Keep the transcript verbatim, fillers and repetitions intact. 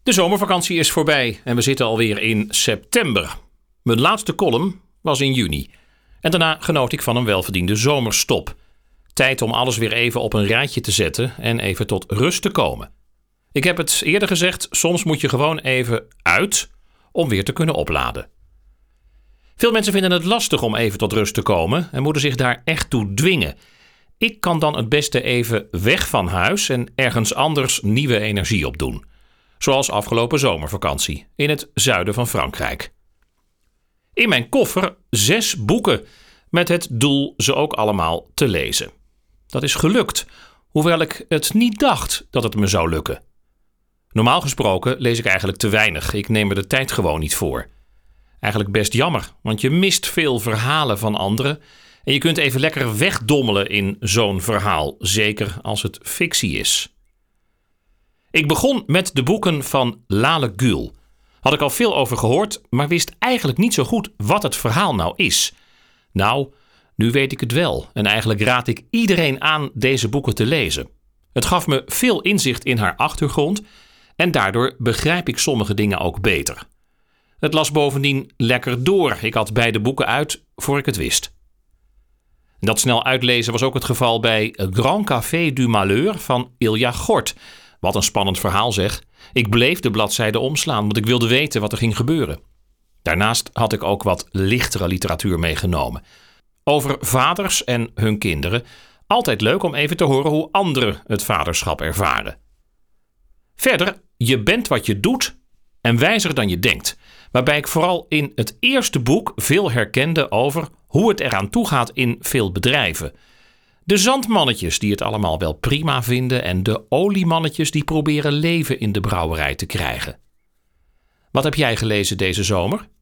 De zomervakantie is voorbij en we zitten alweer in september. Mijn laatste column was in juni. En daarna genoot ik van een welverdiende zomerstop. Tijd om alles weer even op een rijtje te zetten en even tot rust te komen. Ik heb het eerder gezegd, soms moet je gewoon even uit om weer te kunnen opladen. Veel mensen vinden het lastig om even tot rust te komen en moeten zich daar echt toe dwingen. Ik kan dan het beste even weg van huis en ergens anders nieuwe energie opdoen. Zoals afgelopen zomervakantie in het zuiden van Frankrijk. In mijn koffer zes boeken met het doel ze ook allemaal te lezen. Dat is gelukt, hoewel ik het niet dacht dat het me zou lukken. Normaal gesproken lees ik eigenlijk te weinig. Ik neem er de tijd gewoon niet voor. Eigenlijk best jammer, want je mist veel verhalen van anderen en je kunt even lekker wegdommelen in zo'n verhaal, zeker als het fictie is. Ik begon met de boeken van Lale Gül. Had ik al veel over gehoord, maar wist eigenlijk niet zo goed wat het verhaal nou is. Nou, nu weet ik het wel en eigenlijk raad ik iedereen aan deze boeken te lezen. Het gaf me veel inzicht in haar achtergrond en daardoor begrijp ik sommige dingen ook beter. Het las bovendien lekker door. Ik had beide boeken uit voor ik het wist. Dat snel uitlezen was ook het geval bij Grand Café du Malheur van Ilja Gort. Wat een spannend verhaal zeg. Ik bleef de bladzijde omslaan, want ik wilde weten wat er ging gebeuren. Daarnaast had ik ook wat lichtere literatuur meegenomen. Over vaders en hun kinderen. Altijd leuk om even te horen hoe anderen het vaderschap ervaren. Verder, je bent wat je doet en wijzer dan je denkt. Waarbij ik vooral in het eerste boek veel herkende over hoe het eraan toe gaat in veel bedrijven. De zandmannetjes die het allemaal wel prima vinden en de oliemannetjes die proberen leven in de brouwerij te krijgen. Wat heb jij gelezen deze zomer?